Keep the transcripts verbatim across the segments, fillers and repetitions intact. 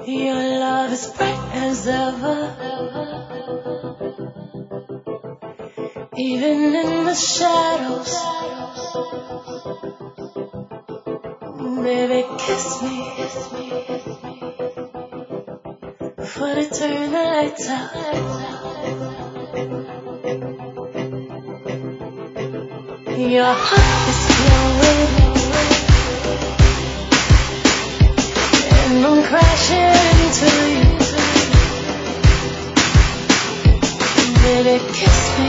Your love is bright as ever, even in the shadows. Baby, kiss me before they turn the lights out. Your heart is glowing, and I'm crashing into you. Baby, kiss me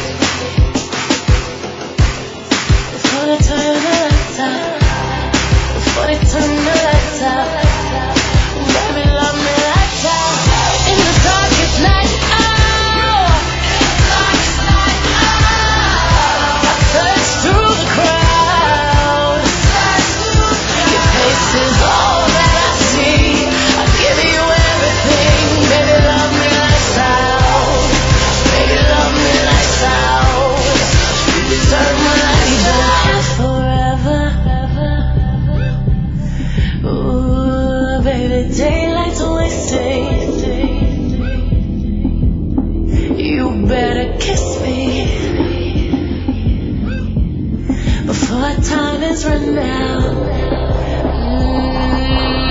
before they turn the lights out. Before they turn the lights out. Baby, love me lights out. In the darkest night, oh, darkest night, oh, I search through the crowd. Your face is all that I see. I give you everything. Baby, love me lights out. Baby, love me lights out. You deserve my lights out forever. Ooh, baby, daylight's wasting. You better kiss me before time is run out. Mm.